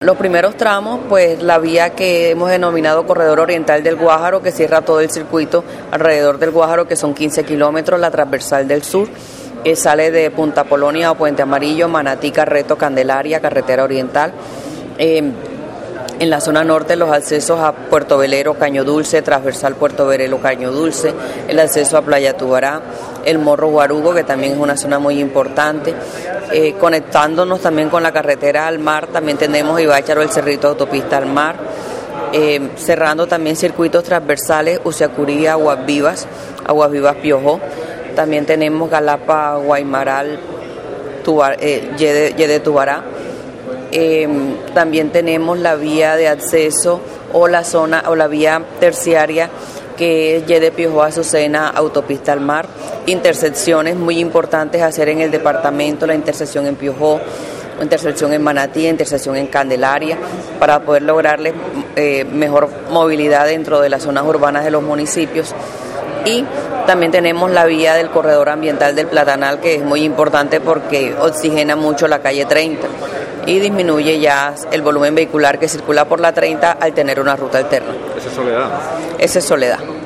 Los primeros tramos, pues la vía que hemos denominado Corredor Oriental del Guájaro, que cierra todo el circuito alrededor del Guájaro, que son 15 kilómetros, la transversal del sur, que sale de Punta Polonia o Puente Amarillo, Manatí, Carreto, Candelaria, Carretera Oriental. En la zona norte, los accesos a Puerto Velero, Caño Dulce, transversal Puerto Velero, Caño Dulce, el acceso a Playa Tubará, el Morro Guarugo, que también es una zona muy importante. Conectándonos también con la carretera al mar, también tenemos Ibácharo, el Cerrito, autopista al mar. Cerrando también circuitos transversales, Uciacurí, Aguas Vivas Piojó. También tenemos Galapa, Guaymaral, Yede Tubará. También tenemos la vía de acceso o la vía terciaria, que es Yede Piojó, Azucena, autopista al mar. Intersecciones muy importantes a hacer en el departamento: la intersección en Piojó, intersección en Manatí, intersección en Candelaria, para poder lograrles mejor movilidad dentro de las zonas urbanas de los municipios. Y también tenemos la vía del corredor ambiental del Platanal, que es muy importante porque oxigena mucho la calle 30 y disminuye ya el volumen vehicular que circula por la 30 al tener una ruta alterna. ¿Esa es Soledad? Esa es Soledad.